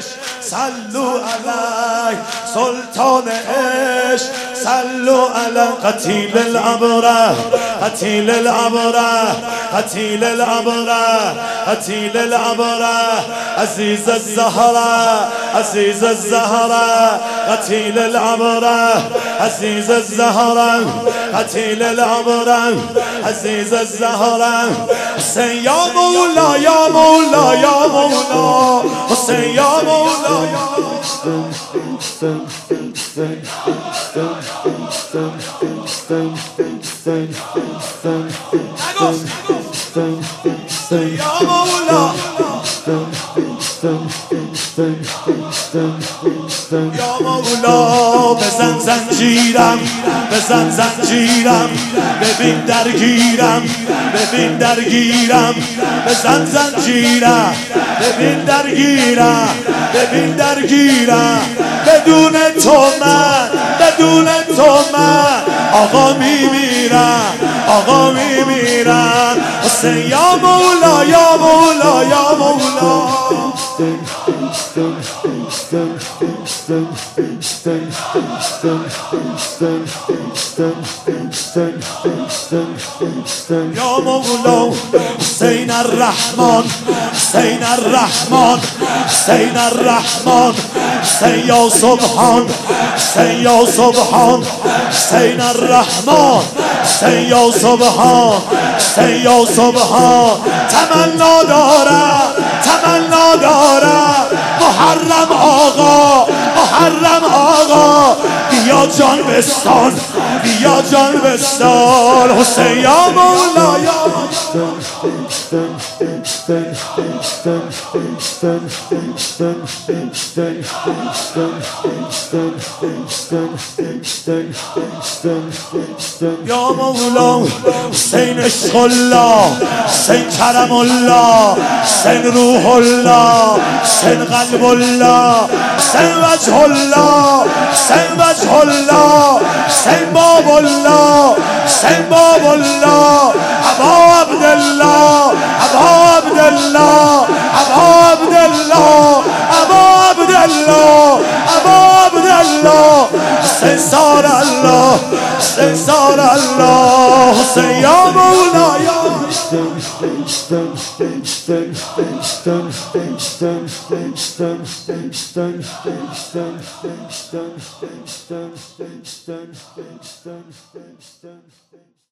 صلوا علی سلطان عشق، صلوا علی قتیل الابرار، قتیل الابرار، قتیل الابرار، قتیل الابرار، عزیز الزهرا، عزیز الزهرا، قتیل الابرار، عزیز الزهرا، قتیل الابرار، عزیز الزهرا. حسین یا مولا یا مولا یا مولا، حسین یا مولا یا یا مولا. بزن زنجیرم، بزن زنجیرم، ببین درگیرم، ببین درگیرم، بزن زنجیرم، ببین درگیرم، ببین درگیرم. بدون تو من، بدون تو من آقا میمیرم، آقا میمیرم. حسین یا مولا یا مولا یا مولا. یا مولا. حسین الرحمن، حسین الرحمن، حسین الرحمن، حسین یا سبحان، حسین یا سبحان، حسین الرحمن، حسین یا سبحان، حسین یا سبحان. تمنا دارم، تمنا دارم، محرم آقا، محرم آقا، بیا جان بستان، بیا جان بستان. حسین یا مولا یا یا مولا. حسین عشق الله، حسین کرم الله، حسین روح الله، حسین قلب الله، حسین وجه الله، حسین وجه الله، حسین باب الله، حسین باب الله. ابا عبدالله، ابا عبدالله، ابا عبدالله، ابا عبدالله، ابا عبدالله. حسین سار الله، حسین سار الله. حسین یا مولا یا مولا.